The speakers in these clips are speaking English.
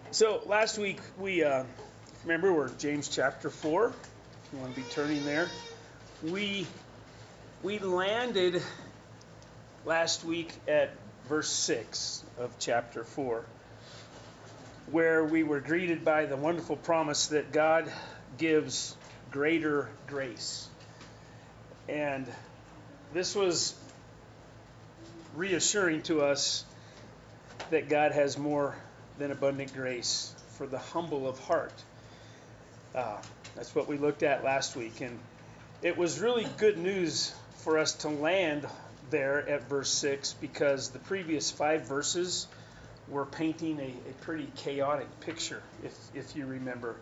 So last week we remember we're James chapter 4. If you want to be turning there, we landed last week at verse 6 of chapter 4, where we were greeted by the wonderful promise that God gives greater grace. And this was reassuring to us that God has more than abundant grace for the humble of heart. That's what we looked at last week. And it was really good news for us to land there at verse 6, because the previous 5 verses were painting a pretty chaotic picture, if you remember.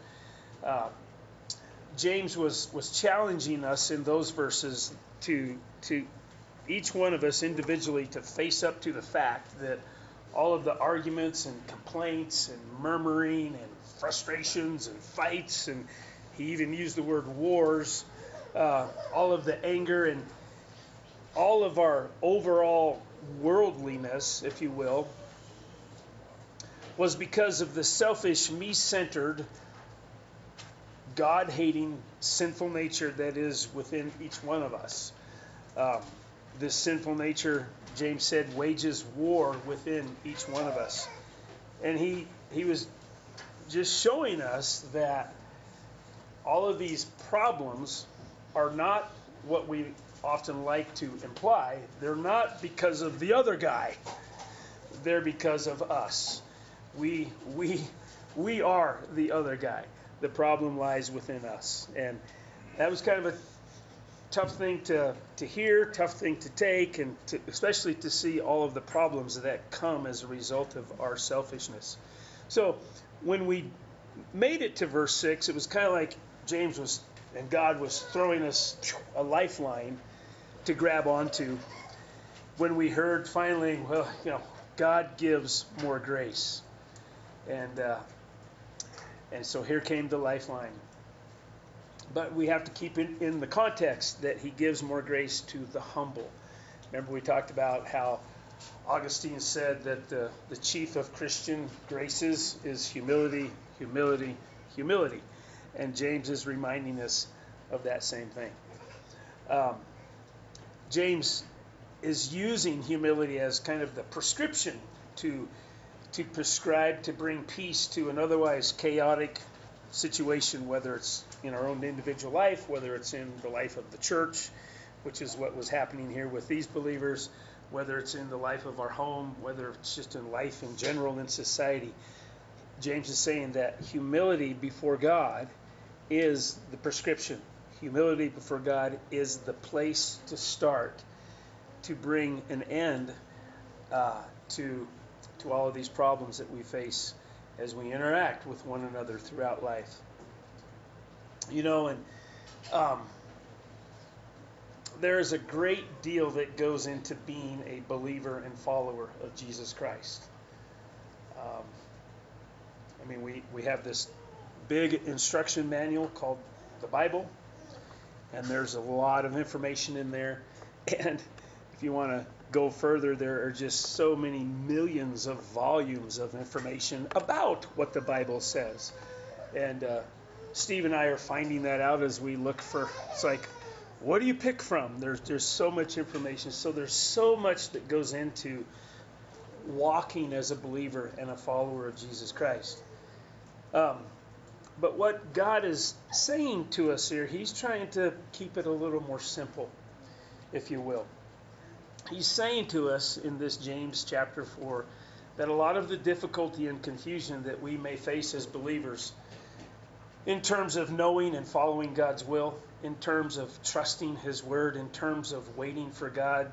James was challenging us in those verses to each one of us individually to face up to the fact that all of the arguments and complaints and murmuring and frustrations and fights, and he even used the word wars, all of the anger and all of our overall worldliness, if you will, was because of the selfish, me-centered, God-hating, sinful nature that is within each one of us. This sinful nature, James said, wages war within each one of us. And he was just showing us that all of these problems are not what we often like to imply. They're not because of the other guy. They're because of us. We are the other guy. The problem lies within us. And that was kind of a tough thing to hear, tough thing to take, and especially to see all of the problems that come as a result of our selfishness. So when we made it to verse 6, it was kind of like James was, and God was throwing us a lifeline to grab onto when we heard finally, God gives more grace. And so here came the lifeline. But we have to keep it in the context that he gives more grace to the humble. Remember, we talked about how Augustine said that the chief of Christian graces is humility, humility, humility. And James is reminding us of that same thing. James is using humility as kind of the prescription to prescribe, to bring peace to an otherwise chaotic situation, whether it's in our own individual life, whether it's in the life of the church, which is what was happening here with these believers, whether it's in the life of our home, whether it's just in life in general in society. James is saying that humility before God is the prescription. Humility before God is the place to start to bring an end to all of these problems that we face as we interact with one another throughout life. There is a great deal that goes into being a believer and follower of Jesus Christ. We have this big instruction manual called the Bible, and there's a lot of information in there. And if you want to go further, there are just so many millions of volumes of information about what the Bible says. And Steve and I are finding that out as we look for, it's like, what do you pick from? There's so much information. So there's so much that goes into walking as a believer and a follower of Jesus Christ. But what God is saying to us here, he's trying to keep it a little more simple, if you will. He's saying to us in this James chapter 4 that a lot of the difficulty and confusion that we may face as believers in terms of knowing and following God's will, in terms of trusting his word, in terms of waiting for God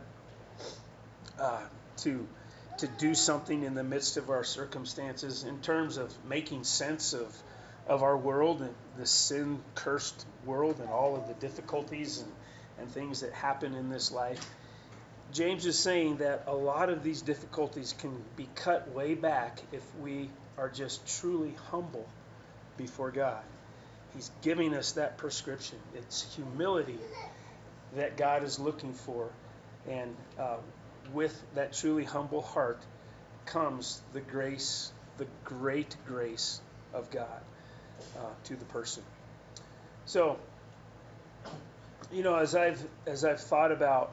to do something in the midst of our circumstances, in terms of making sense of our world and the sin-cursed world and all of the difficulties and things that happen in this life. James is saying that a lot of these difficulties can be cut way back if we are just truly humble before God. He's giving us that prescription. It's humility that God is looking for. And with that truly humble heart comes the grace the great grace of God to the person. So, as I've thought about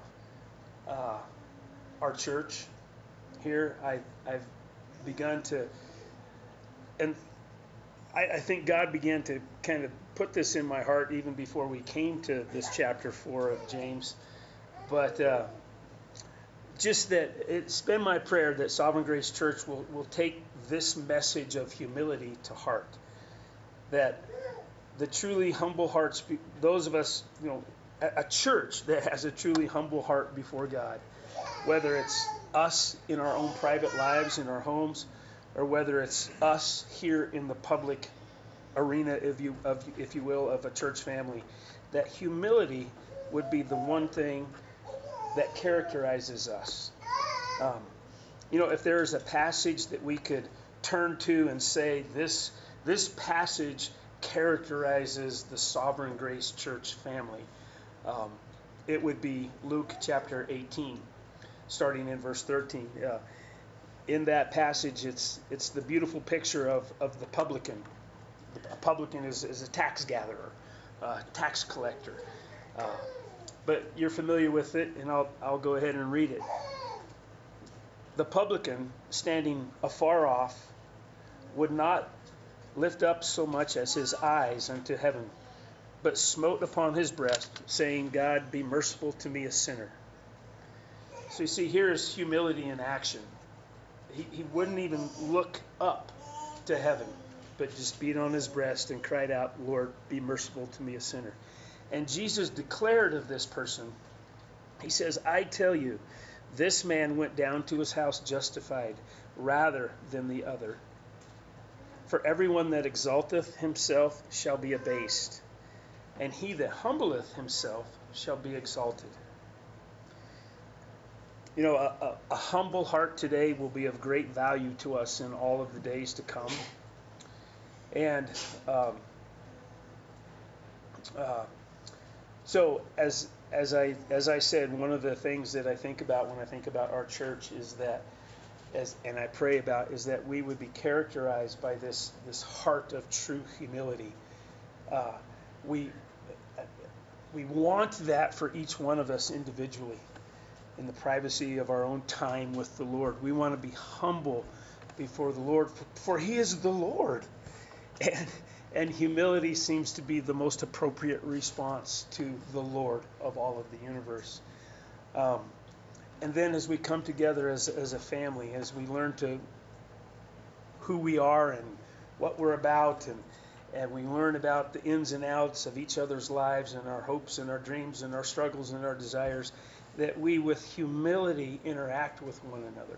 our church here, I've begun to, and I think God began to kind of put this in my heart even before we came to this chapter 4 of James. But just that it's been my prayer that Sovereign Grace Church will take this message of humility to heart. That the truly humble hearts, those of us, a church that has a truly humble heart before God, whether it's us in our own private lives, in our homes, or whether it's us here in the public arena, if you will, of a church family, that humility would be the one thing that characterizes us. If there is a passage that we could turn to and say, this passage characterizes the Sovereign Grace Church family, it would be Luke chapter 18, starting in verse 13. In that passage, it's the beautiful picture of the publican. A publican is a tax gatherer, tax collector. But you're familiar with it, and I'll go ahead and read it. The publican, standing afar off, would not lift up so much as his eyes unto heaven, but smote upon his breast, saying, God, be merciful to me, a sinner. So you see, here is humility in action. He wouldn't even look up to heaven, but just beat on his breast and cried out, Lord, be merciful to me, a sinner. And Jesus declared of this person, he says, I tell you, this man went down to his house justified rather than the other. For everyone that exalteth himself shall be abased, and he that humbleth himself shall be exalted. A humble heart today will be of great value to us in all of the days to come. And so, as I said, one of the things that I think about when I think about our church is that, and I pray about, is that we would be characterized by this heart of true humility. We want that for each one of us individually. In the privacy of our own time with the Lord, we want to be humble before the Lord, for He is the Lord, and humility seems to be the most appropriate response to the Lord of all of the universe. And then as we come together as a family, as we learn to who we are and what we're about, and we learn about the ins and outs of each other's lives and our hopes and our dreams and our struggles and our desires, that we with humility interact with one another.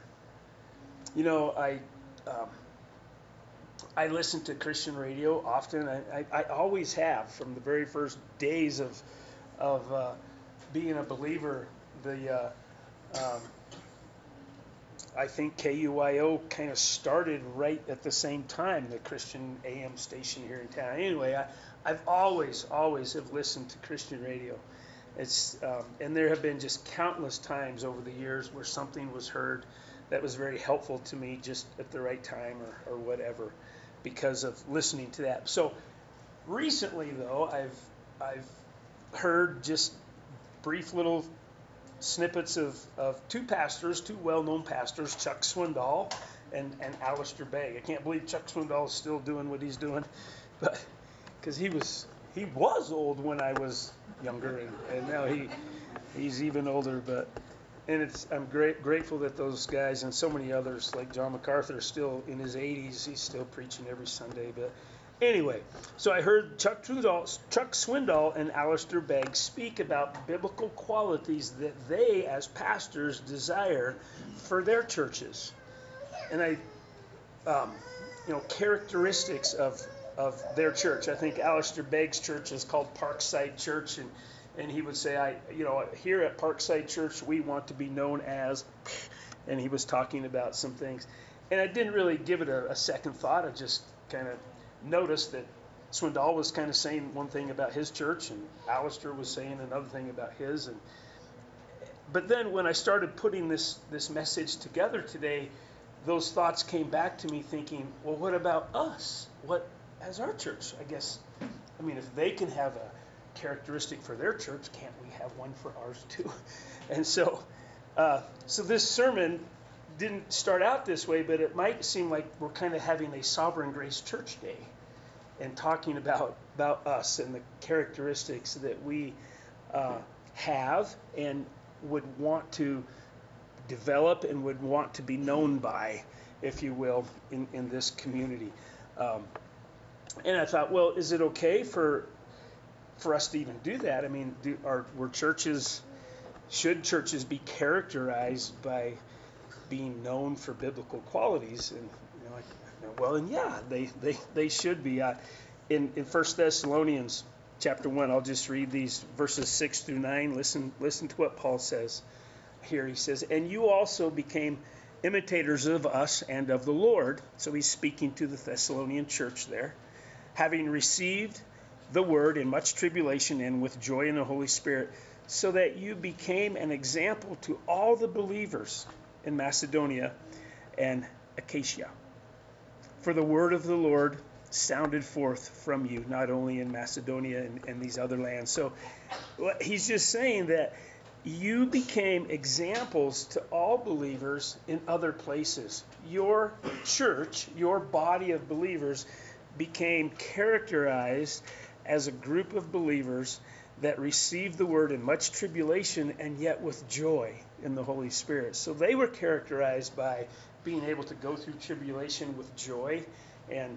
I listen to Christian radio often. I always have from the very first days of being a believer. I think KUIO kind of started right at the same time, the Christian AM station here in town. Anyway, I've always have listened to Christian radio. And there have been just countless times over the years where something was heard that was very helpful to me just at the right time or whatever, because of listening to that. So recently, though, I've heard just brief little snippets of two well-known pastors, Chuck Swindoll and Alistair Begg. I can't believe Chuck Swindoll is still doing what he's doing, but because he was old when I was younger, and now he's even older. I'm grateful that those guys and so many others like John MacArthur are still in his 80s. He's still preaching every Sunday. But anyway, so I heard Chuck Swindoll and Alistair Begg speak about biblical qualities that they, as pastors, desire for their churches, and characteristics of their church. I think Alistair Begg's church is called Parkside Church, and he would say, here at Parkside Church, we want to be known as, and he was talking about some things. And I didn't really give it a second thought. I just kind of noticed that Swindoll was kind of saying one thing about his church, and Alistair was saying another thing about his. But then when I started putting this message together today, those thoughts came back to me thinking, well, what about us? What, as our church, I guess, I mean, if they can have a characteristic for their church, can't we have one for ours too? And so, so this sermon didn't start out this way, but it might seem like we're kind of having a Sovereign Grace Church Day and talking about us and the characteristics that we have and would want to develop and would want to be known by, if you will, in this community. And I thought, well, is it okay for us to even do that? I mean, should churches be characterized by being known for biblical qualities? And well, and yeah, they should be. In 1 Thessalonians chapter 1, I'll just read these verses 6 through 9. Listen to what Paul says here. He says, and you also became imitators of us and of the Lord. So he's speaking to the Thessalonian church there. Having received the word in much tribulation and with joy in the Holy Spirit, so that you became an example to all the believers in Macedonia and Achaia. For the word of the Lord sounded forth from you, not only in Macedonia and these other lands. So he's just saying that you became examples to all believers in other places. Your church, your body of believers, became characterized as a group of believers that received the word in much tribulation and yet with joy in the Holy Spirit. So they were characterized by being able to go through tribulation with joy, and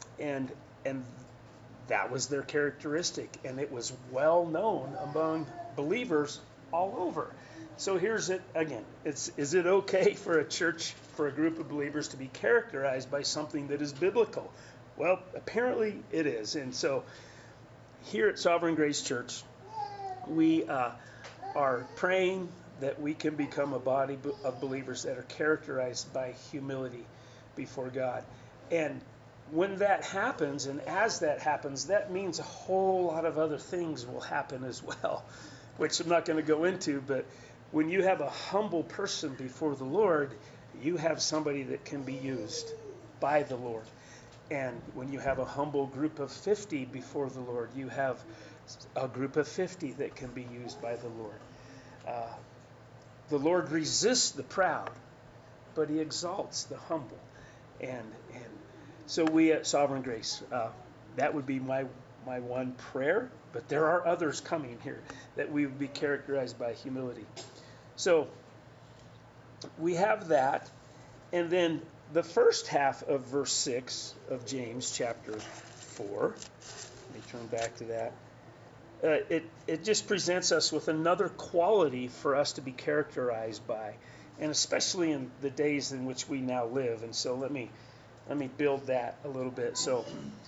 that was their characteristic, and it was well known among believers all over. So here's it again. Is it okay for a church, for a group of believers to be characterized by something that is biblical? Well, apparently it is. And so here at Sovereign Grace Church, we are praying that we can become a body of believers that are characterized by humility before God. And when that happens, and as that happens, that means a whole lot of other things will happen as well, which I'm not going to go into. But when you have a humble person before the Lord, you have somebody that can be used by the Lord. And when you have a humble group of 50 before the Lord, you have a group of 50 that can be used by the Lord. The Lord resists the proud, but he exalts the humble. And so we at Sovereign Grace, that would be my one prayer, but there are others coming here, that we would be characterized by humility. So we have that, and then the first half of verse 6 of James chapter 4, let me turn back to that. It just presents us with another quality for us to be characterized by, and especially in the days in which we now live. And so let me build that a little bit. So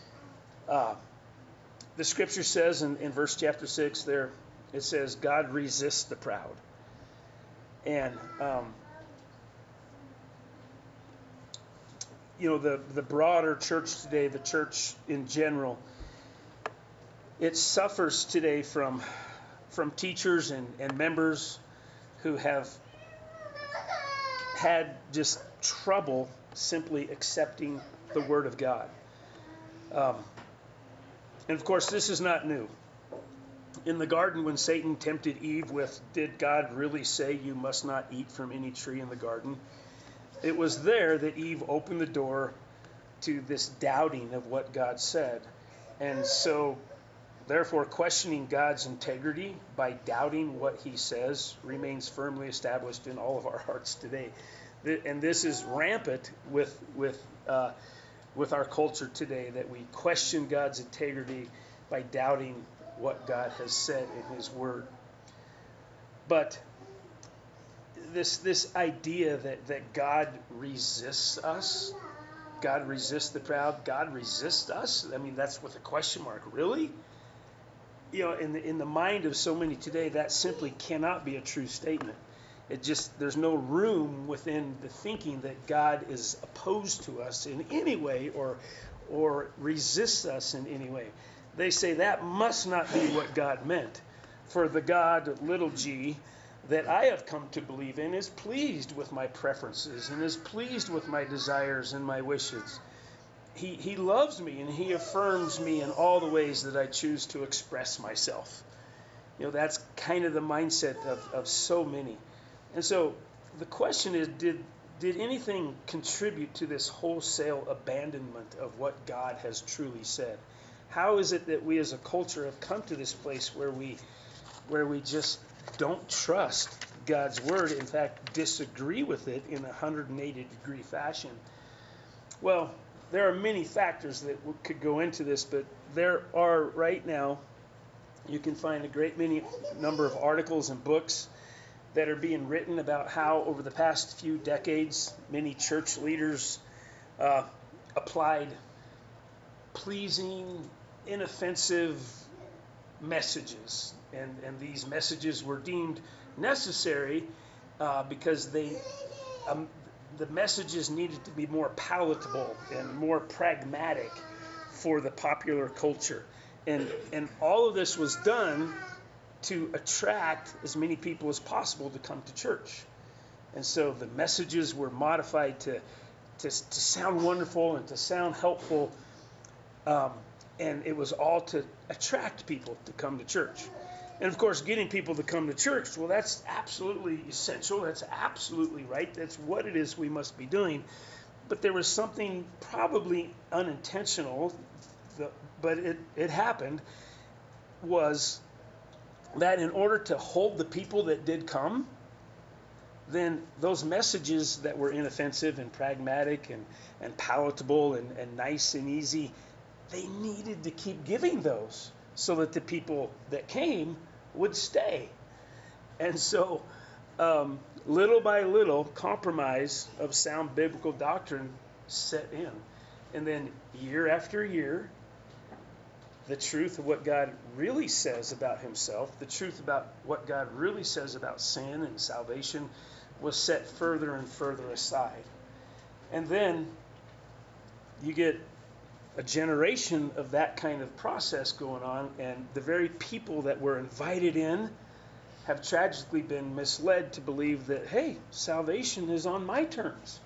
the scripture says in verse chapter 6 there, it says, God resists the proud. And the broader church today, the church in general, it suffers today from teachers and members who have had just trouble simply accepting the Word of God. And of course, this is not new. In the garden, when Satan tempted Eve with, did God really say you must not eat from any tree in the garden? It was there that Eve opened the door to this doubting of what God said. And so, therefore, questioning God's integrity by doubting what he says remains firmly established in all of our hearts today. And this is rampant with our culture today, that we question God's integrity by doubting what God has said in his word. But this idea that God resists us, God resists the proud, God resists us, I mean, that's with a question mark. Really? In the mind of so many today, that simply cannot be a true statement. There's no room within the thinking that God is opposed to us in any way or resists us in any way. They say that must not be what God meant. For the God, little g, that I have come to believe in is pleased with my preferences and is pleased with my desires and my wishes. He loves me and he affirms me in all the ways that I choose to express myself. That's kind of the mindset of so many. And so the question is, did anything contribute to this wholesale abandonment of what God has truly said? How is it that we as a culture have come to this place where we just don't trust God's word, in fact, disagree with it in a 180-degree fashion? Well, there are many factors that could go into this, but there are right now, you can find a great many number of articles and books that are being written about how over the past few decades, many church leaders applied pleasing, inoffensive messages. And these messages were deemed necessary because the messages needed to be more palatable and more pragmatic for the popular culture. And all of this was done to attract as many people as possible to come to church. And so the messages were modified to sound wonderful and to sound helpful. And it was all to attract people to come to church. And of course, getting people to come to church, well, that's absolutely essential. That's absolutely right. That's what it is we must be doing. But there was something probably unintentional, but it happened, was that in order to hold the people that did come, then those messages that were inoffensive and pragmatic and palatable and nice and easy, they needed to keep giving those so that the people that came would stay. And so little by little, compromise of sound biblical doctrine set in. And then year after year, the truth of what God really says about himself, the truth about what God really says about sin and salvation was set further and further aside. And then you get a generation of that kind of process going on, and the very people that were invited in have tragically been misled to believe that, hey, salvation is on my terms.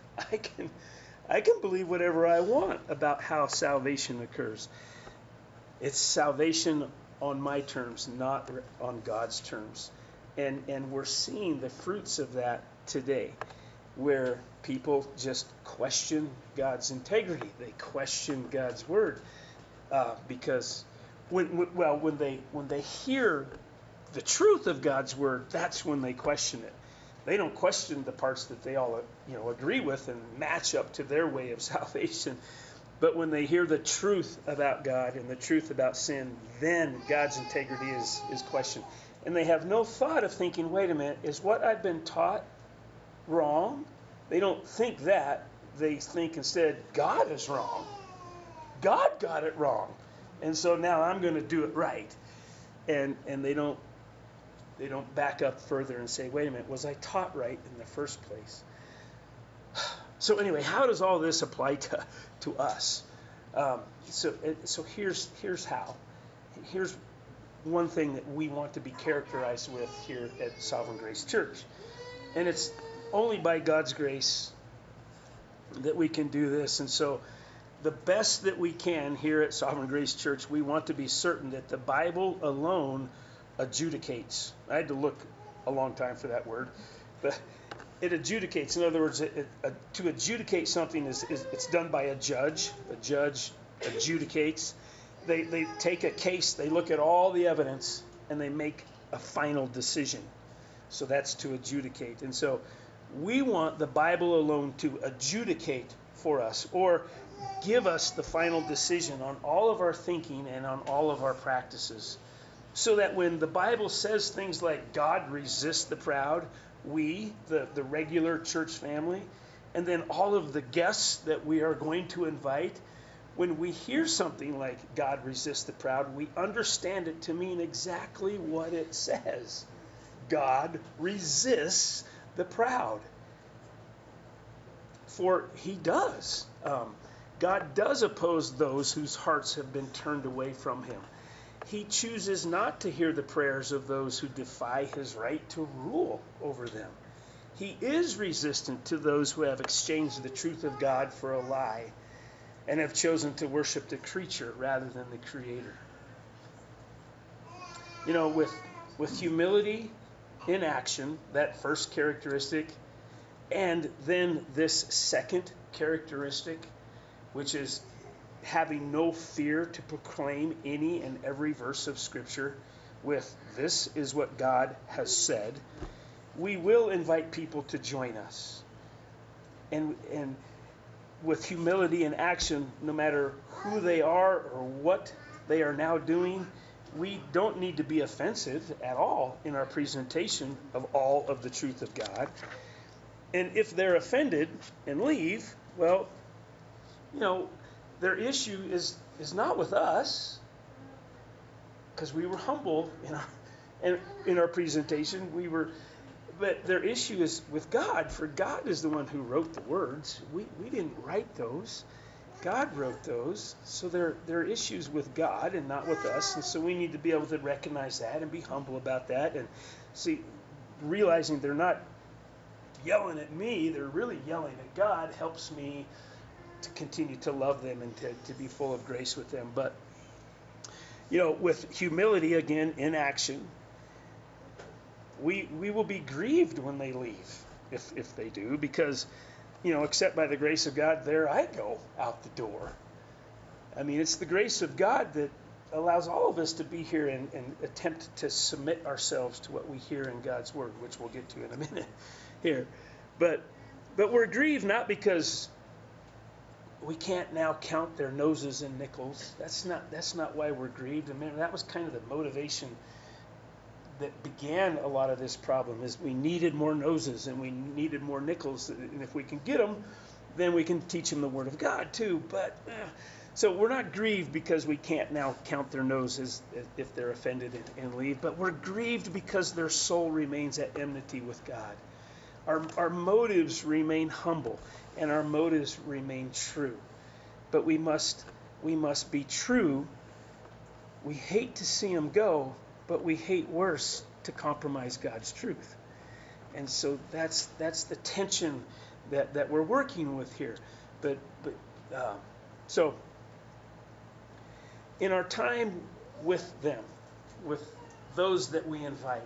I can believe whatever I want about how salvation occurs. It's salvation on my terms, not on God's terms. And we're seeing the fruits of that today, where people just question God's integrity. They question God's word because when they hear the truth of God's word, that's when they question it. They don't question the parts that they all agree with and match up to their way of salvation. But when they hear the truth about God and the truth about sin, then God's integrity is questioned. And they have no thought of thinking, wait a minute, is what I've been taught wrong? They don't think that. They think instead, God is wrong. God got it wrong. And so now I'm going to do it right. And they don't back up further and say, wait a minute, was I taught right in the first place? So anyway, how does all this apply to us? So here's how. Here's one thing that we want to be characterized with here at Sovereign Grace Church. And it's only by God's grace that we can do this. And so the best that we can here at Sovereign Grace Church, we want to be certain that the Bible alone adjudicates. I had to look a long time for that word, but it adjudicates. In other words, to adjudicate something is it's done by a judge. A judge adjudicates. They take a case, they look at all the evidence, and they make a final decision. So that's to adjudicate. And so we want the Bible alone to adjudicate for us, or give us the final decision on all of our thinking and on all of our practices. So that when the Bible says things like God resists the proud, we, the regular church family, and then all of the guests that we are going to invite, when we hear something like God resists the proud, we understand it to mean exactly what it says. God resists the proud. For he does. God does oppose those whose hearts have been turned away from him. He chooses not to hear the prayers of those who defy his right to rule over them. He is resistant to those who have exchanged the truth of God for a lie and have chosen to worship the creature rather than the Creator. You know, with humility in action, that first characteristic, and then this second characteristic, which is having no fear to proclaim any and every verse of Scripture with "this is what God has said," we will invite people to join us. And with humility and action, no matter who they are or what they are now doing, we don't need to be offensive at all in our presentation of all of the truth of God. And if they're offended and leave, well, you know, their issue is not with us, because we were humble in our presentation. But their issue is with God, for God is the one who wrote the words. We didn't write those. God wrote those. So their issues with God and not with us. And so we need to be able to recognize that and be humble about that. And see, realizing they're not yelling at me, they're really yelling at God, helps me to continue to love them and to be full of grace with them. But, you know, with humility, again, in action, we will be grieved when they leave, if they do, because, you know, except by the grace of God, there I go out the door. I mean, it's the grace of God that allows all of us to be here and attempt to submit ourselves to what we hear in God's word, which we'll get to in a minute here. But we're grieved not because we can't now count their noses and nickels. That's not why we're grieved. I mean, that was kind of the motivation that began a lot of this problem, is we needed more noses and we needed more nickels. And if we can get them, then we can teach them the Word of God too. But so we're not grieved because we can't now count their noses if they're offended and leave. But we're grieved because their soul remains at enmity with God. Our motives remain humble and our motives remain true. But we must be true. We hate to see them go, but we hate worse to compromise God's truth. And so that's the tension that we're working with here. So in our time with them, with those that we invite,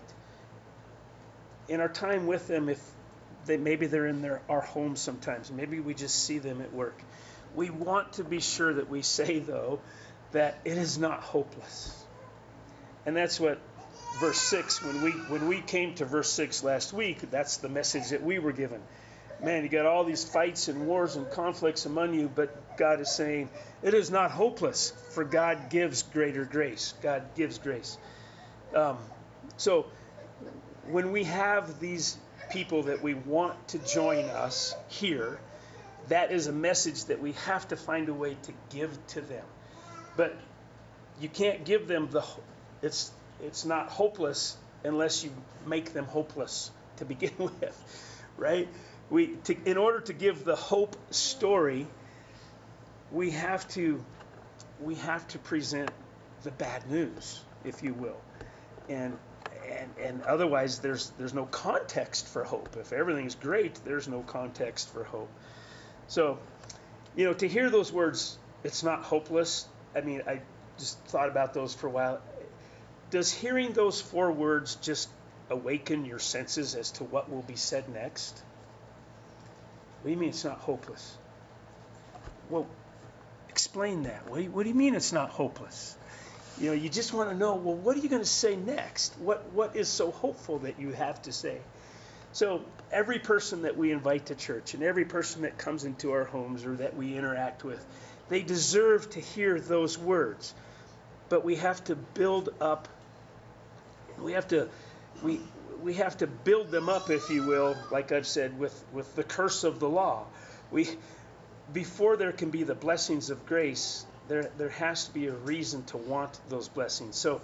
in our time with them, if maybe they're in our homes sometimes, maybe we just see them at work, we want to be sure that we say, though, that it is not hopeless. And that's what verse 6, when we came to verse 6 last week, that's the message that we were given. Man, you got all these fights and wars and conflicts among you, but God is saying it is not hopeless, for God gives greater grace. God gives grace. So when we have these people that we want to join us here, that is a message that we have to find a way to give to them. But you can't give them it's not hopeless unless you make them hopeless to begin with, right? In order to give the hope story, we have to present the bad news, if you will, and otherwise there's no context for hope. If everything's great, there's no context for hope. So, you know, to hear those words, it's not hopeless. I mean, I just thought about those for a while. Does hearing those 4 words just awaken your senses as to what will be said next? What do you mean it's not hopeless? Well, explain that. What do you mean it's not hopeless? You know, you just want to know, well, what are you going to say next? What is so hopeful that you have to say? So every person that we invite to church and every person that comes into our homes or that we interact with, they deserve to hear those words. But we have to build up. We have to build them up, if you will, like I've said, with the curse of the law. Before there can be the blessings of grace, there has to be a reason to want those blessings. So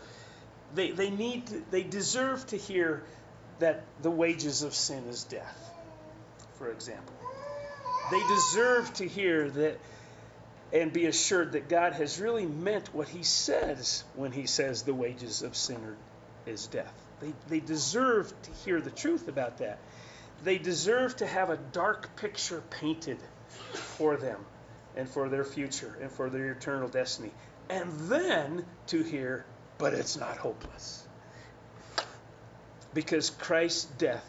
they deserve to hear that the wages of sin is death, for example. They deserve to hear that and be assured that God has really meant what he says when he says the wages of sinner is death. They deserve to hear the truth about that. They deserve to have a dark picture painted for them and for their future and for their eternal destiny. And then to hear, but it's not hopeless. Because of Christ's death,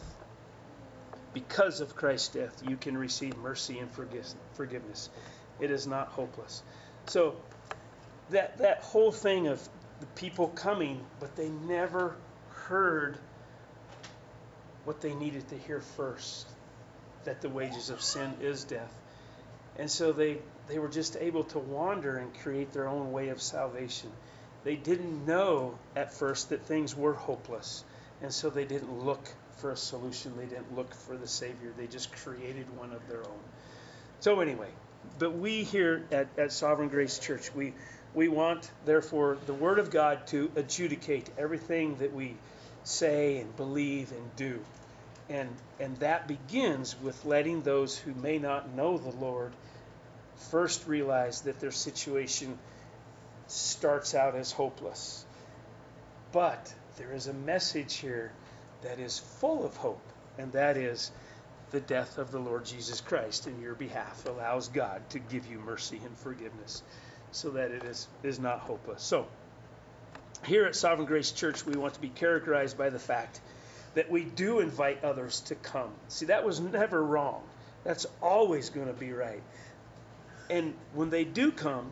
you can receive mercy and forgiveness. It is not hopeless. So that whole thing of the people coming, but they never heard what they needed to hear first, that the wages of sin is death. And so they were just able to wander and create their own way of salvation. They didn't know at first that things were hopeless. And so they didn't look for a solution. They didn't look for the Savior. They just created one of their own. So anyway, but we here at Sovereign Grace Church, we want, therefore, the Word of God to adjudicate everything that we say and believe and do. And that begins with letting those who may not know the Lord first realize that their situation starts out as hopeless. But there is a message here that is full of hope, and that is the death of the Lord Jesus Christ in your behalf allows God to give you mercy and forgiveness so that it is not hopeless. So, here at Sovereign Grace Church, we want to be characterized by the fact that we do invite others to come. See, that was never wrong. That's always going to be right. And when they do come,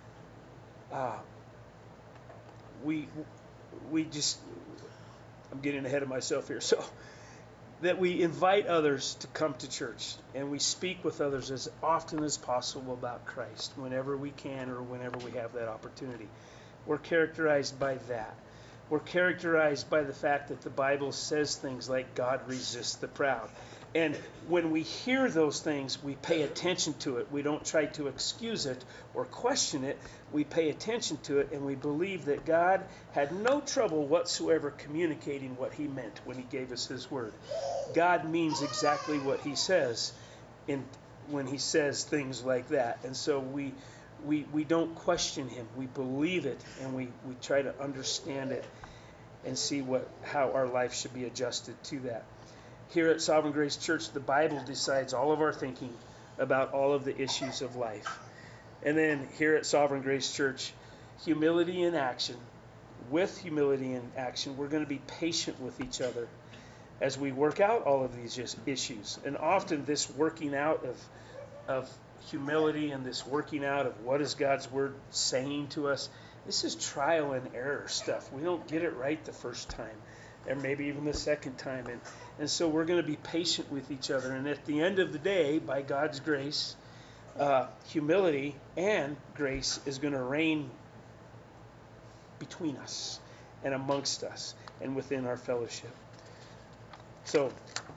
we just, I'm getting ahead of myself here. So, that we invite others to come to church, and we speak with others as often as possible about Christ whenever we can or whenever we have that opportunity. We're characterized by that. We're characterized by the fact that the Bible says things like God resists the proud. And when we hear those things, we pay attention to it. We don't try to excuse it or question it. We pay attention to it, and we believe that God had no trouble whatsoever communicating what he meant when he gave us his word. God means exactly what he says when he says things like that. And so we don't question him. We believe it, and we try to understand it and see how our life should be adjusted to that. Here at Sovereign Grace Church, the Bible decides all of our thinking about all of the issues of life. And then here at Sovereign Grace Church, humility in action. With humility in action, we're going to be patient with each other as we work out all of these issues. And often this working out of humility and this working out of what is God's word saying to us, this is trial and error stuff. We don't get it right the first time, or maybe even the second time. And so we're going to be patient with each other. And at the end of the day, by God's grace, humility and grace is going to reign between us and amongst us and within our fellowship. So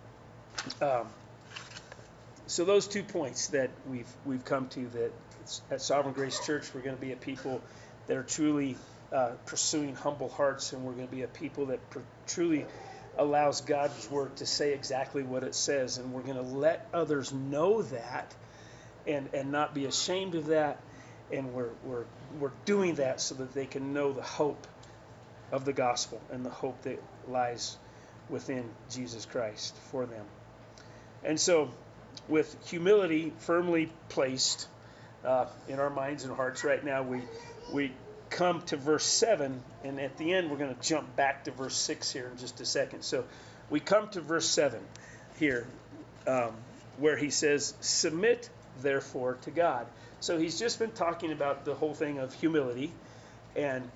those 2 points that we've come to, that at Sovereign Grace Church, we're going to be a people that are truly pursuing humble hearts, and we're going to be a people that truly allows God's word to say exactly what it says, and we're going to let others know that and not be ashamed of that, and we're doing that so that they can know the hope of the gospel and the hope that lies within Jesus Christ for them. And so, with humility firmly placed in our minds and hearts right now, we come to verse 7, and at the end we're going to jump back to verse 6 here in just a second. So we come to verse 7 here, where he says, "Submit therefore to God." So he's just been talking about the whole thing of humility and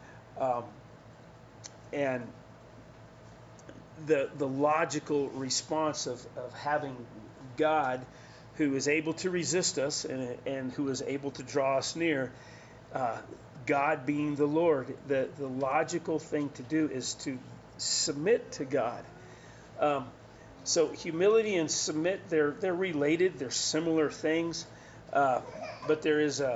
the logical response of having God, who is able to resist us and who is able to draw us near, God being the Lord. The logical thing to do is to submit to God. So humility and submit, they're related. They're similar things, but there's a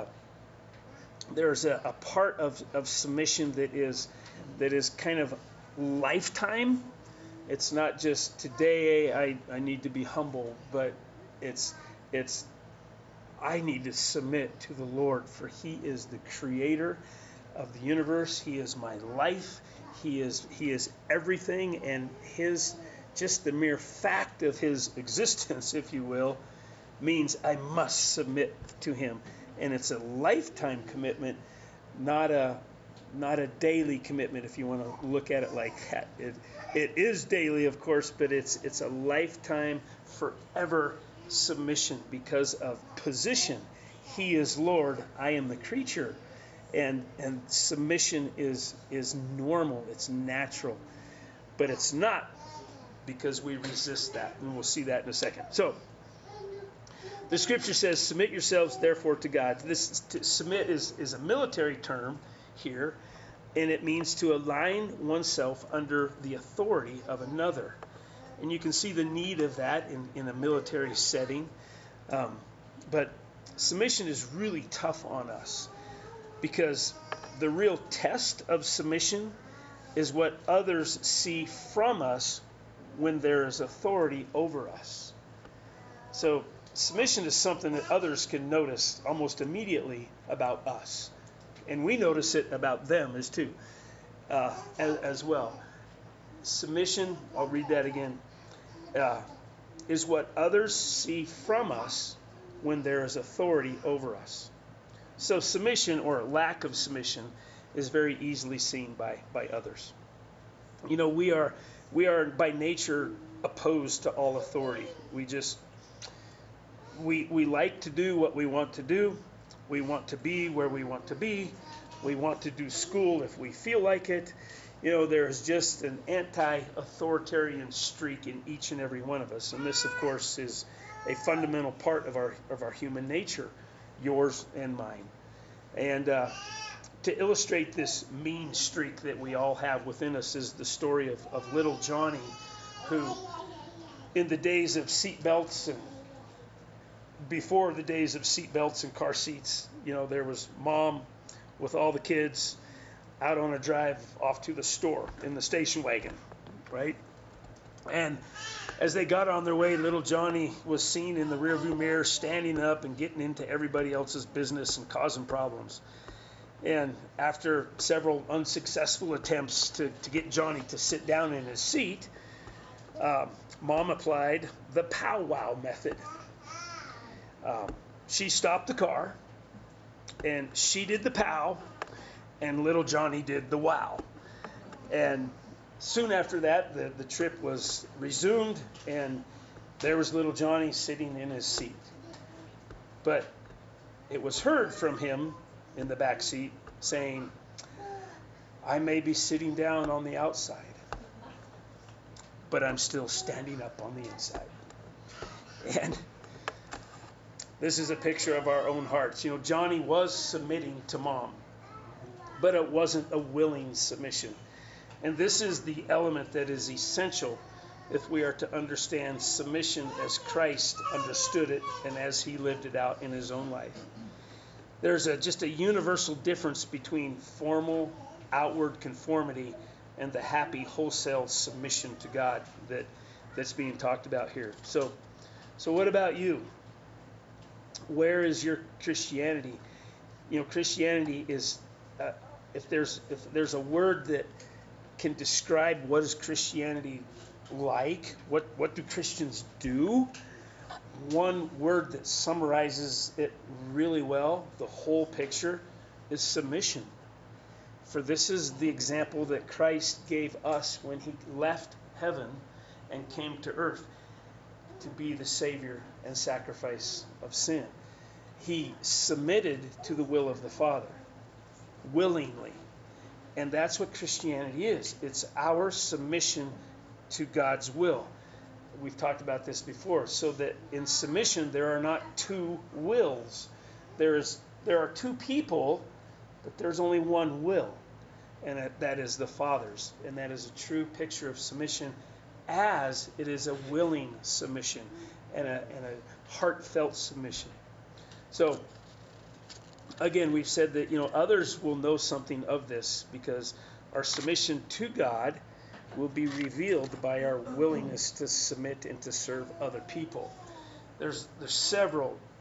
part of submission that is kind of lifetime. It's not just today I need to be humble, but it's I need to submit to the Lord, for he is the creator of the universe. He is my life. He is everything, and his just the mere fact of his existence, if you will, means I must submit to him. And it's a lifetime commitment, not a daily commitment, if you want to look at it like that. It is daily, of course, but it's a lifetime, forever submission because of position. He is Lord, I am the creature. And submission is normal, it's natural. But it's not, because we resist that. And we'll see that in a second. So, the scripture says, submit yourselves therefore to God. To submit is a military term here, and it means to align oneself under the authority of another. And you can see the need of that in a military setting. But submission is really tough on us, because the real test of submission is what others see from us when there is authority over us. So submission is something that others can notice almost immediately about us. And we notice it about them as well. Submission, I'll read that again, is what others see from us when there is authority over us. So submission, or lack of submission, is very easily seen by others. You know, we are by nature opposed to all authority. We like to do what we want to do. We want to be where we want to be. We want to do school if we feel like it. You know, there's just an anti-authoritarian streak in each and every one of us. And this, of course, is a fundamental part of our human nature, yours and mine. And to illustrate this mean streak that we all have within us is the story of little Johnny, who in the days of seat belts and before the days of seat belts and car seats, you know, there was mom with all the kids out on a drive off to the store in the station wagon, right? And as they got on their way, little Johnny was seen in the rearview mirror standing up and getting into everybody else's business and causing problems. And after several unsuccessful attempts to get Johnny to sit down in his seat, Mom applied the powwow method. She stopped the car, and she did the pow, and little Johnny did the wow. And soon after that, the trip was resumed, and there was little Johnny sitting in his seat. But it was heard from him in the back seat saying, I may be sitting down on the outside, but I'm still standing up on the inside. And this is a picture of our own hearts. You know, Johnny was submitting to Mom, but it wasn't a willing submission. And this is the element that is essential if we are to understand submission as Christ understood it and as he lived it out in his own life. There's just a universal difference between formal outward conformity and the happy wholesale submission to God that's being talked about here. So what about you? Where is your Christianity? You know, Christianity is, if there's a word that can describe what is Christianity like, what do Christians do, one word that summarizes it really well, the whole picture, is submission. For this is the example that Christ gave us when he left heaven and came to earth to be the Savior and sacrifice of sin. He submitted to the will of the Father willingly. And that's what Christianity is. It's our submission to God's will. We've talked about this before. So that in submission, there are not two wills. There are two people, but there's only one will. And that is the Father's. And that is a true picture of submission, as it is a willing submission and a heartfelt submission. So, again, we've said that, you know, others will know something of this because our submission to God will be revealed by our willingness to submit and to serve other people. There's several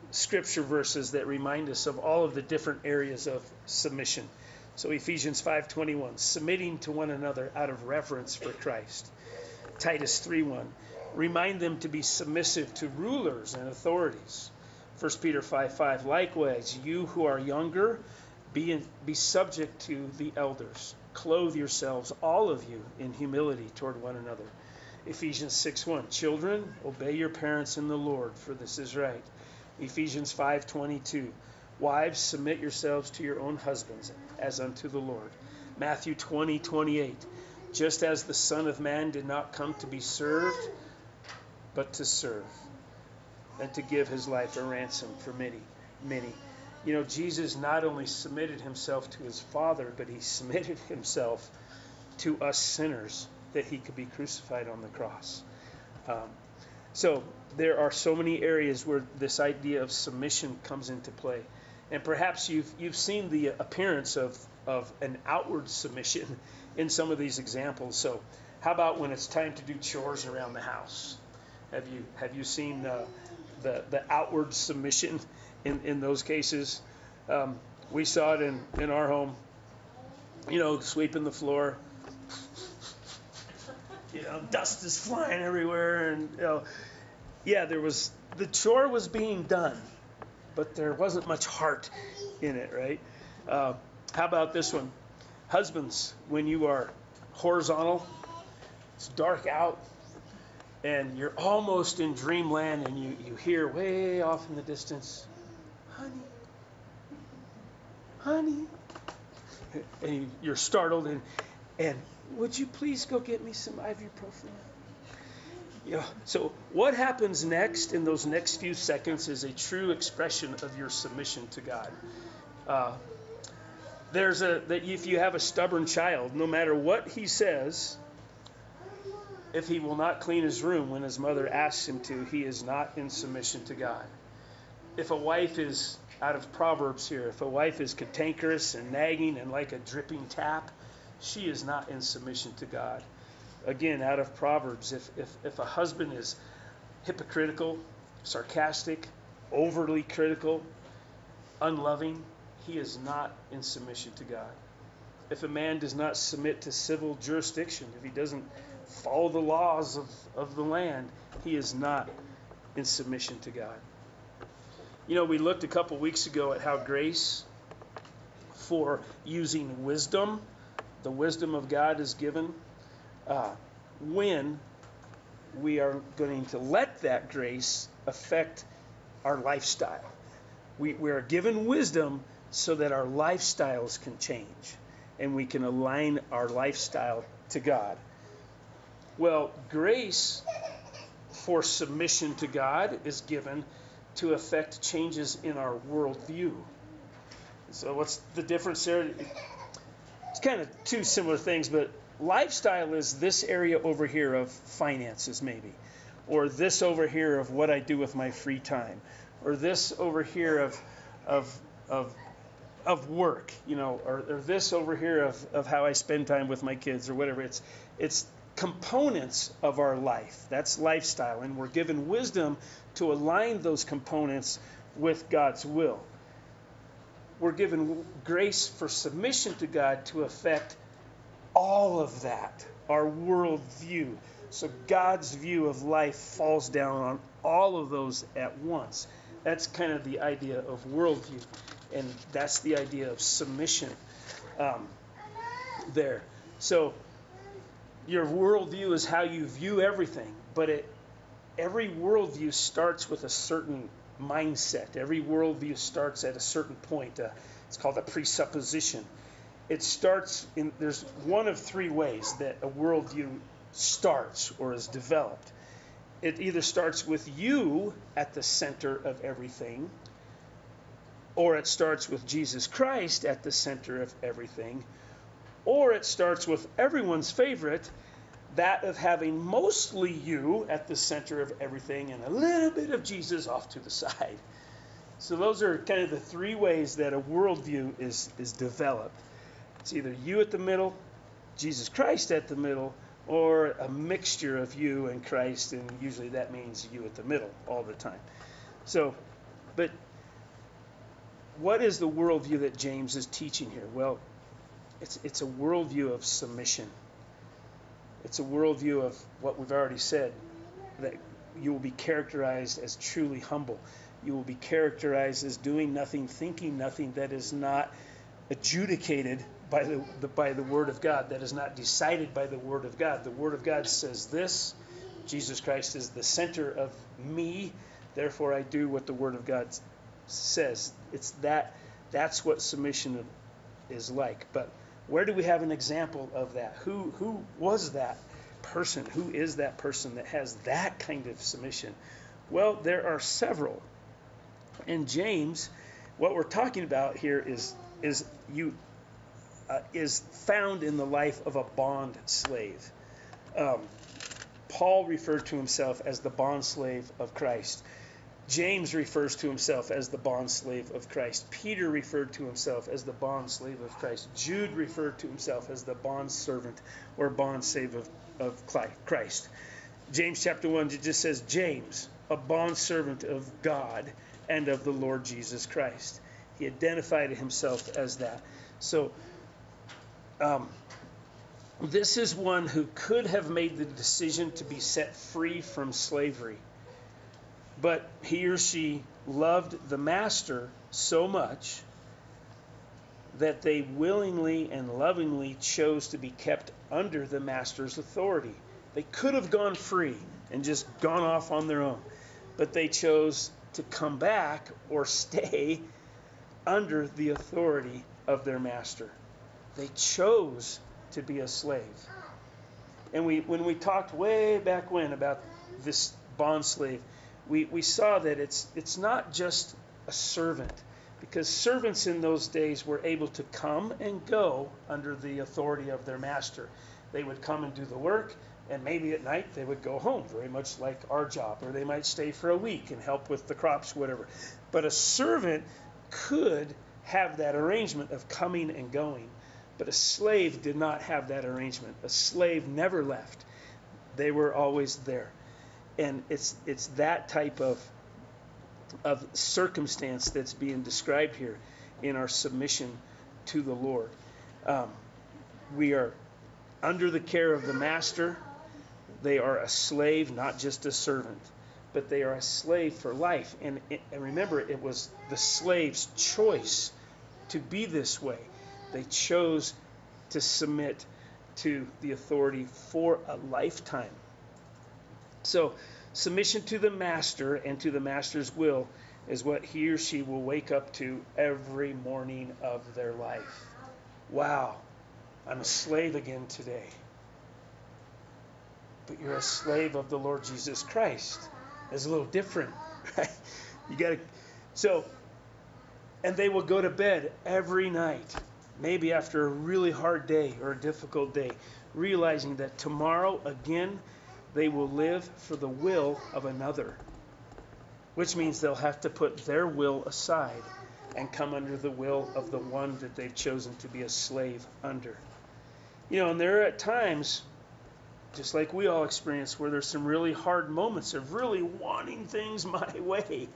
scripture verses that remind us of all of the different areas of submission. So Ephesians 5:21, submitting to one another out of reverence for Christ. Titus 3:1, remind them to be submissive to rulers and authorities. 1 Peter 5:5, likewise, you who are younger, be subject to the elders. Clothe yourselves, all of you, in humility toward one another. Ephesians 6:1, children, obey your parents in the Lord, for this is right. Ephesians 5:22, wives, submit yourselves to your own husbands, as unto the Lord. Matthew 20:28, just as the Son of Man did not come to be served, but to serve, and to give his life a ransom for many, many. You know, Jesus not only submitted himself to his Father, but he submitted himself to us sinners that he could be crucified on the cross. So there are so many areas where this idea of submission comes into play. And perhaps you've seen the appearance of an outward submission in some of these examples. So how about when it's time to do chores around the house? Have you seen the outward submission in those cases? We saw it in our home. You know, sweeping the floor. You know, dust is flying everywhere, and the chore was being done, but there wasn't much heart in it, right? How about this one? Husbands, when you are horizontal, it's dark out, and you're almost in dreamland, and you hear way off in the distance, honey, honey, and you're startled, and would you please go get me some ibuprofen? So what happens next in those next few seconds is a true expression of your submission to God. That if you have a stubborn child, no matter what he says, if he will not clean his room when his mother asks him to, he is not in submission to God. If a wife is, out of Proverbs here, if a wife is cantankerous and nagging and like a dripping tap, she is not in submission to God. Again, out of Proverbs, if a husband is hypocritical, sarcastic, overly critical, unloving, he is not in submission to God. If a man does not submit to civil jurisdiction, if he doesn't follow the laws of the land, he is not in submission to God. You know, we looked a couple weeks ago at how grace for using wisdom, the wisdom of God is given when we are going to let that grace affect our lifestyle. We are given wisdom so that our lifestyles can change and we can align our lifestyle to God. Well, grace for submission to God is given to affect changes in our worldview. So what's the difference there? It's kind of two similar things, but lifestyle is this area over here of finances maybe, or this over here of what I do with my free time, or this over here of work, you know, or this over here of how I spend time with my kids or whatever. It's components of our life. That's lifestyle, and we're given wisdom to align those components with God's will. We're given grace for submission to God to affect all of that, our worldview. So God's view of life falls down on all of those at once. That's kind of the idea of worldview, and that's the idea of submission there. So your worldview is how you view everything, but every worldview starts with a certain mindset. Every worldview starts at a certain point. It's called a presupposition. It starts there's one of three ways that a worldview starts or is developed. It either starts with you at the center of everything, or it starts with Jesus Christ at the center of everything, or it starts with everyone's favorite, that of having mostly you at the center of everything and a little bit of Jesus off to the side. So those are kind of the three ways that a worldview is developed. It's either you at the middle, Jesus Christ at the middle, or a mixture of you and Christ, and usually that means you at the middle all the time. So But what is the worldview that James is teaching here? Well, it's a worldview of submission. It's a worldview of what we've already said, that you will be characterized as truly humble. You will be characterized as doing nothing, thinking nothing that is not adjudicated by the Word of God, that is not decided by the Word of God. The Word of God says this. Jesus Christ is the center of me. Therefore, I do what the Word of God says. It's that's what submission is like. But where do we have an example of that? Who was that person? Who is that person that has that kind of submission? Well, there are several. And James, what we're talking about here is found in the life of a bond slave. Paul referred to himself as the bond slave of Christ. James refers to himself as the bond slave of Christ. Peter referred to himself as the bond slave of Christ. Jude referred to himself as the bond servant or bond slave of Christ. James chapter 1 it just says, James, a bond servant of God and of the Lord Jesus Christ. He identified himself as that. So this is one who could have made the decision to be set free from slavery. But he or she loved the master so much that they willingly and lovingly chose to be kept under the master's authority. They could have gone free and just gone off on their own, but they chose to come back or stay under the authority of their master. They chose to be a slave. And when we talked way back when about this bond slave, we saw that it's not just a servant, because servants in those days were able to come and go under the authority of their master. They would come and do the work, and maybe at night they would go home, very much like our job, or they might stay for a week and help with the crops, whatever. But a servant could have that arrangement of coming and going, but a slave did not have that arrangement. A slave never left. They were always there. And it's that type of circumstance that's being described here in our submission to the Lord. We are under the care of the master. They are a slave, not just a servant, but they are a slave for life. And remember, it was the slave's choice to be this way. They chose to submit to the authority for a lifetime. So, submission to the master and to the master's will is what he or she will wake up to every morning of their life. Wow, I'm a slave again today. But you're a slave of the Lord Jesus Christ. It's a little different, right? And they will go to bed every night, maybe after a really hard day or a difficult day, realizing that tomorrow again they will live for the will of another, which means they'll have to put their will aside and come under the will of the one that they've chosen to be a slave under. And there are at times, just like we all experience, where there's some really hard moments of really wanting things my way.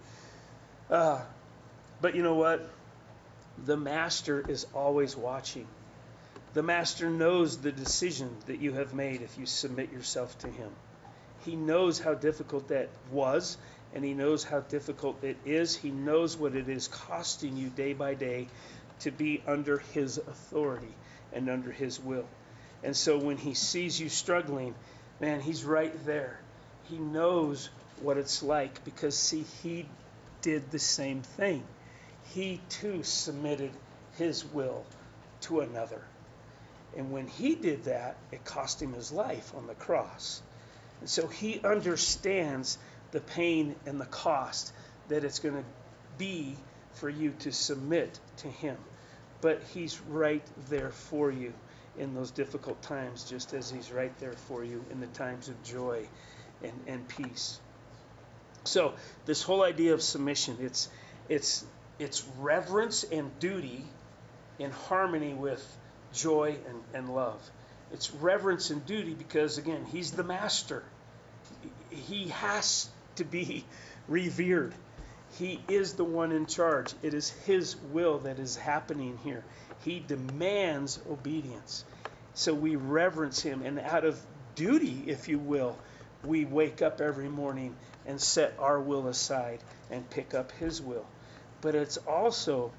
But you know what? The master is always watching. The master knows the decision that you have made if you submit yourself to him. He knows how difficult that was, and he knows how difficult it is. He knows what it is costing you day by day to be under his authority and under his will. And so when he sees you struggling, man, he's right there. He knows what it's like because, see, he did the same thing. He too submitted his will to another. And when he did that, it cost him his life on the cross. And so he understands the pain and the cost that it's going to be for you to submit to him. But he's right there for you in those difficult times, just as he's right there for you in the times of joy and peace. So this whole idea of submission, it's reverence and duty in harmony with joy and love. It's reverence and duty because, again, he's the master. He has to be revered. He is the one in charge. It is his will that is happening here. He demands obedience. So we reverence him, and out of duty, if you will, we wake up every morning and set our will aside and pick up his will. But it's also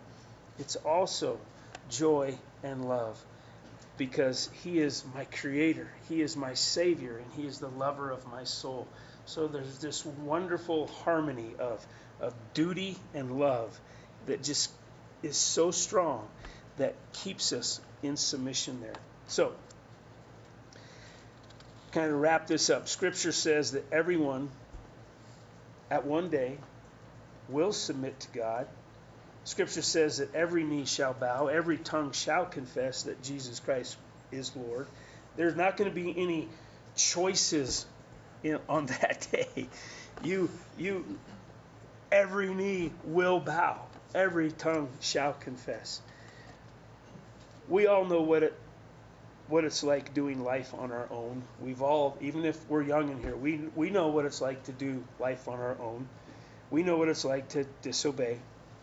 joy and love, because he is my creator, he is my savior, and he is the lover of my soul. So there's this wonderful harmony of duty and love that just is so strong that keeps us in submission there. So, kind of wrap this up. Scripture says that everyone at one day will submit to God. Scripture says that every knee shall bow, every tongue shall confess that Jesus Christ is Lord. There's not going to be any choices on that day. Every knee will bow, every tongue shall confess. We all know what it's like doing life on our own. We've all, even if we're young in here, we know what it's like to do life on our own. We know what it's like to disobey.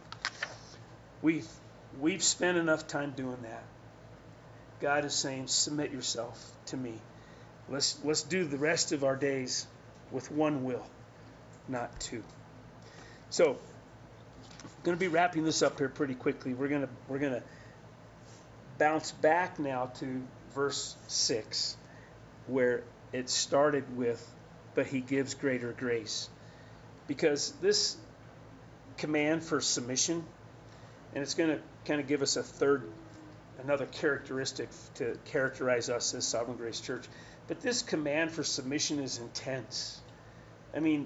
We've spent enough time doing that. God is saying, submit yourself to me. Let's do the rest of our days with one will, not two. So, I'm going to be wrapping this up here pretty quickly. We're going to bounce back now to verse 6, where it started with, but he gives greater grace. Because this command for submission, and it's going to kind of give us another characteristic to characterize us as Sovereign Grace Church. But this command for submission is intense. I mean,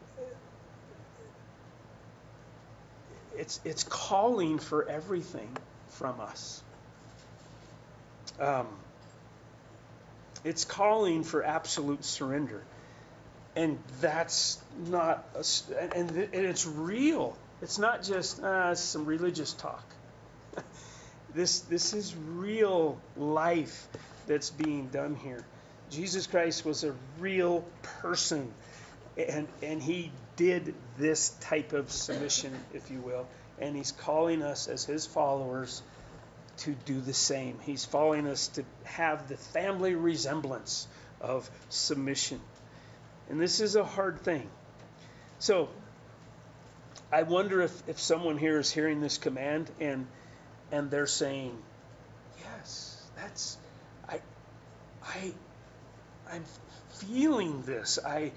it's calling for everything from us. It's calling for absolute surrender. And that's not, and it's real. It's not just some religious talk. This is real life that's being done here. Jesus Christ was a real person, and he did this type of submission, if you will, and he's calling us as his followers to do the same. He's calling us to have the family resemblance of submission. And this is a hard thing. So I wonder if someone here is hearing this command and they're saying, yes, I'm feeling this.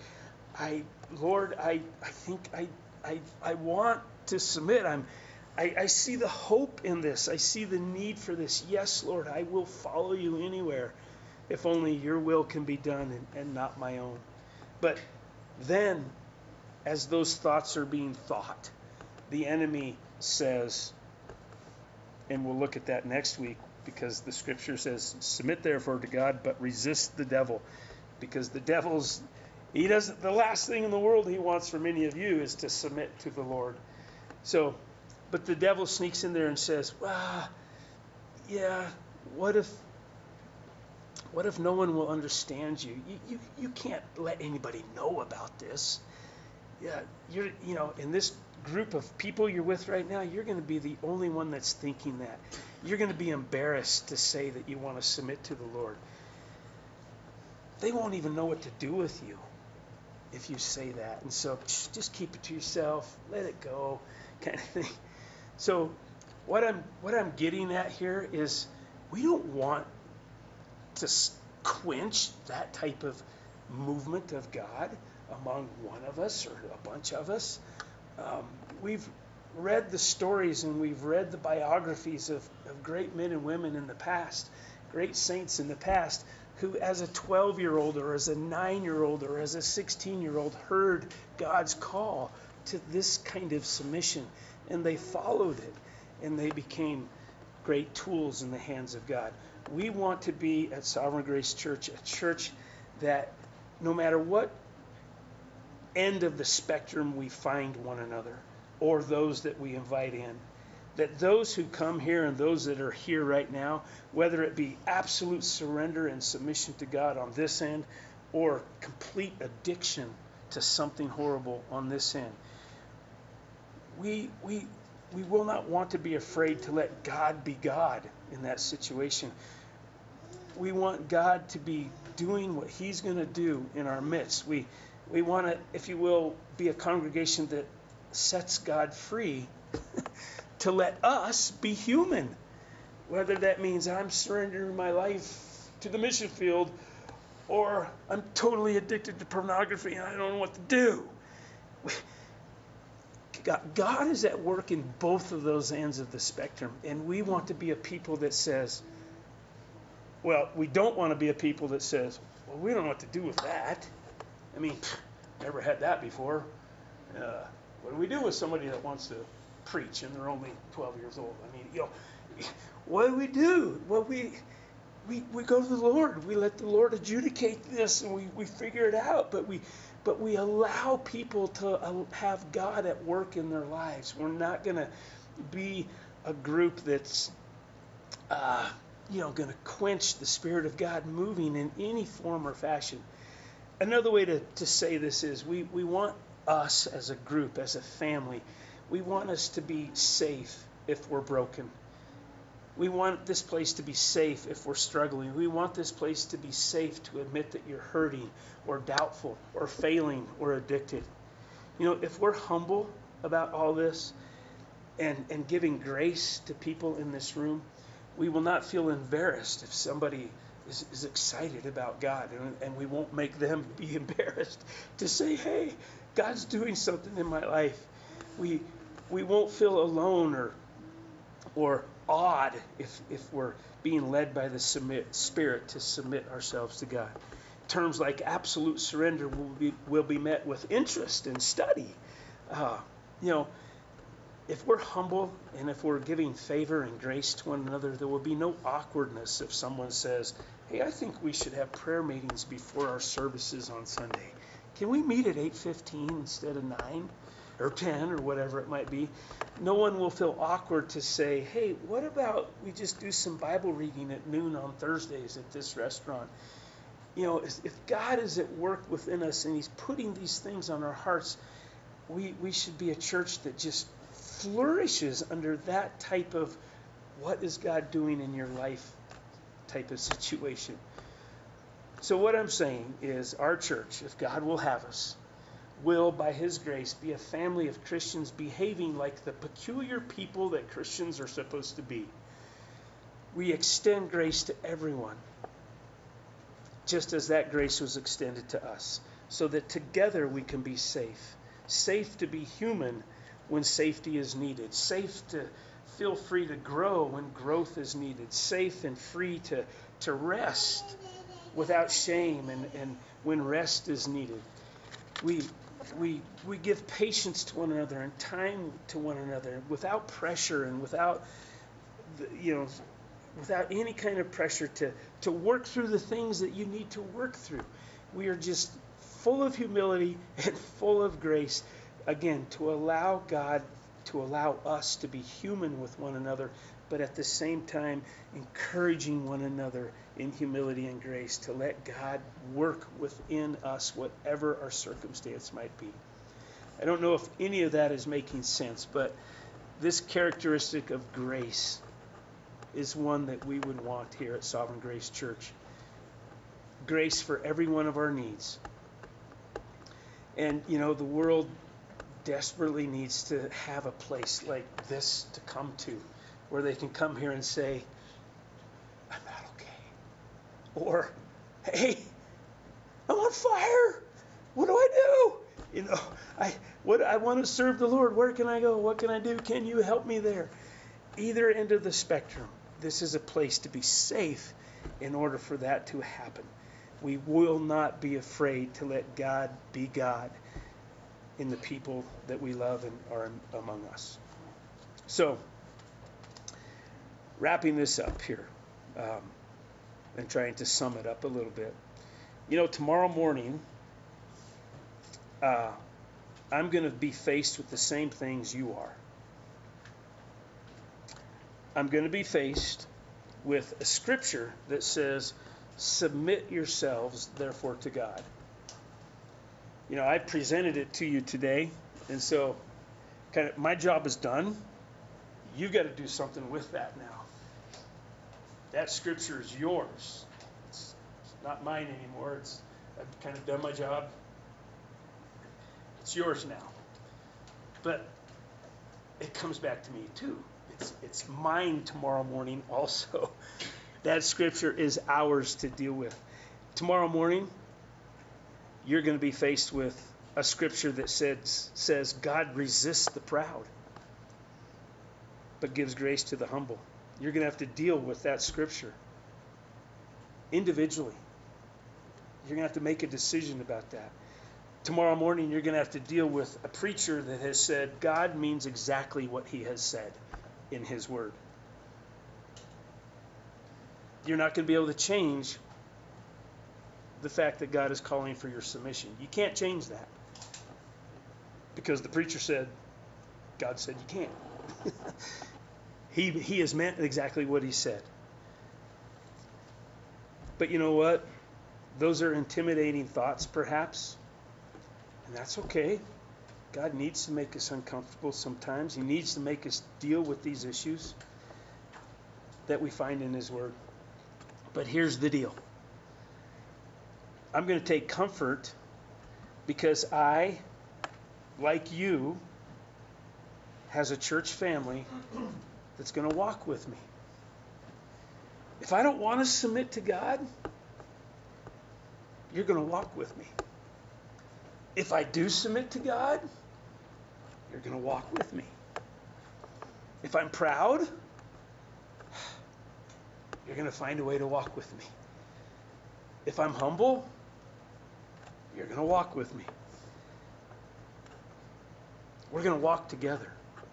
Lord, I think I want to submit. I see the hope in this. I see the need for this. Yes, Lord, I will follow you anywhere, if only your will can be done and not my own. But then, as those thoughts are being thought, the enemy says, and we'll look at that next week, because the scripture says, submit therefore to God, but resist the devil. Because the the last thing in the world he wants from any of you is to submit to the Lord. So, but the devil sneaks in there and says, yeah, what if no one will understand you? You can't let anybody know about this. Yeah, in this group of people you're with right now, you're going to be the only one that's thinking that. You're going to be embarrassed to say that you want to submit to the Lord. They won't even know what to do with you if you say that. And so just keep it to yourself, let it go, kind of thing. So what I'm getting at here is we don't want to quench that type of movement of God among one of us or a bunch of us. We've read the stories and we've read the biographies of great men and women in the past, great saints in the past, who as a 12-year-old or as a 9-year-old or as a 16-year-old heard God's call to this kind of submission, and they followed it, and they became great tools in the hands of God. We want to be at Sovereign Grace Church, a church that no matter what end of the spectrum we find one another, or those that we invite in, that those who come here and those that are here right now, whether it be absolute surrender and submission to God on this end, or complete addiction to something horrible on this end, we will not want to be afraid to let God be God in that situation. We want God to be doing what he's going to do in our midst. We want to, if you will, be a congregation that sets God free to let us be human. Whether that means I'm surrendering my life to the mission field, or I'm totally addicted to pornography and I don't know what to do. God is at work in both of those ends of the spectrum, and we want to be a people that says, well, we don't want to be a people that says, well, we don't know what to do with that. I mean, never had that before. What do we do with somebody that wants to preach and they're only 12 years old? I mean, what do we do? Well, we go to the Lord. We let the Lord adjudicate this, and we figure it out. But we allow people to have God at work in their lives. We're not going to be a group that's going to quench the Spirit of God moving in any form or fashion. Another way to say this is we want us as a group, as a family, we want us to be safe if we're broken. We want this place to be safe if we're struggling. We want this place to be safe to admit that you're hurting or doubtful or failing or addicted. If we're humble about all this and giving grace to people in this room, we will not feel embarrassed if somebody is excited about God, and we won't make them be embarrassed to say, hey, God's doing something in my life. We won't feel alone or awed if we're being led by the Spirit to submit ourselves to God. Terms like absolute surrender will be met with interest and study. If we're humble and if we're giving favor and grace to one another, there will be no awkwardness if someone says, hey, I think we should have prayer meetings before our services on Sunday. Can we meet at 8:15 instead of 9 or 10 or whatever it might be? No one will feel awkward to say, hey, what about we just do some Bible reading at noon on Thursdays at this restaurant? If God is at work within us and he's putting these things on our hearts, we should be a church that just flourishes under that type of what is God doing in your life type of situation. So what I'm saying is our church, if God will have us, will, by his grace, be a family of Christians behaving like the peculiar people that Christians are supposed to be. We extend grace to everyone, just as that grace was extended to us, so that together we can be safe. Safe to be human when safety is needed. Safe to feel free to grow when growth is needed. Safe and free to rest without shame and when rest is needed. We give patience to one another and time to one another without pressure and without any kind of pressure to work through the things that you need to work through. We are just full of humility and full of grace, again, to allow God to allow us to be human with one another, but at the same time encouraging one another in humility and grace to let God work within us, whatever our circumstance might be. I don't know if any of that is making sense, but this characteristic of grace is one that we would want here at Sovereign Grace Church. Grace for every one of our needs. And, the world desperately needs to have a place like this to come to, where they can come here and say, I'm not okay. Or, hey, I'm on fire. What do I do? I want to serve the Lord. Where can I go? What can I do? Can you help me there? Either end of the spectrum, this is a place to be safe in order for that to happen. We will not be afraid to let God be God in the people that we love and are among us. So, wrapping this up here and trying to sum it up a little bit. Tomorrow morning, I'm going to be faced with the same things you are. I'm going to be faced with a scripture that says, submit yourselves, therefore, to God. I presented it to you today, and so my job is done. You've got to do something with that now. That scripture is yours. It's not mine anymore. I've kind of done my job. It's yours now. But it comes back to me too. It's mine tomorrow morning also. That scripture is ours to deal with. Tomorrow morning, you're going to be faced with a scripture that says God resists the proud, but gives grace to the humble. You're going to have to deal with that scripture individually. You're going to have to make a decision about that. Tomorrow morning, you're going to have to deal with a preacher that has said God means exactly what he has said in his word. You're not going to be able to change the fact that God is calling for your submission. You can't change that because the preacher said, God said you can't. He has meant exactly what he said. But you know what? Those are intimidating thoughts, perhaps. And that's okay. God needs to make us uncomfortable sometimes. He needs to make us deal with these issues that we find in his word. But here's the deal. I'm going to take comfort because I, like you, has a church family that's going to walk with me. If I don't want to submit to God, you're going to walk with me. If I do submit to God, you're going to walk with me. If I'm proud, you're going to find a way to walk with me. If I'm humble, you're going to walk with me. We're going to walk together.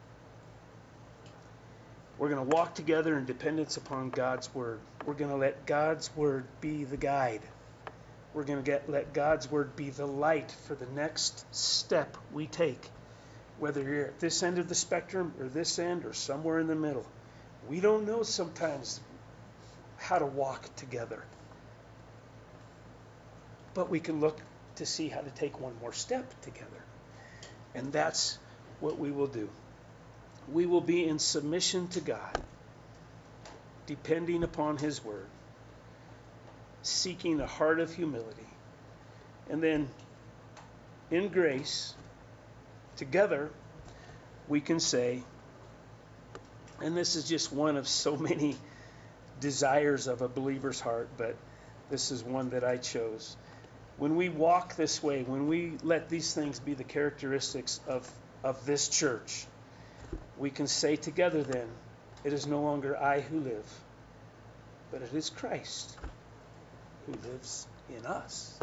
We're going to walk together in dependence upon God's word. We're going to let God's word be the guide. We're going to let God's word be the light for the next step we take. Whether you're at this end of the spectrum or this end or somewhere in the middle. We don't know sometimes how to walk together. But we can look to see how to take one more step together. And that's what we will do. We will be in submission to God, depending upon his word, seeking a heart of humility. And then, in grace, together, we can say, and this is just one of so many desires of a believer's heart, but this is one that I chose. When we walk this way, when we let these things be the characteristics of this church, we can say together then, it is no longer I who live, but it is Christ who lives in us.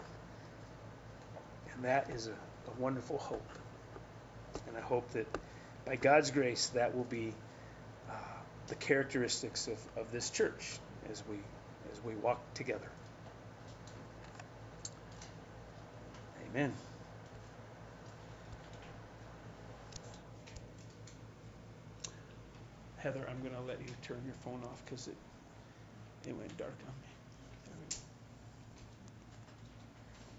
And that is a wonderful hope. And I hope that by God's grace, that will be the characteristics of this church as we walk together. Amen. Heather, I'm going to let you turn your phone off because it went dark on me.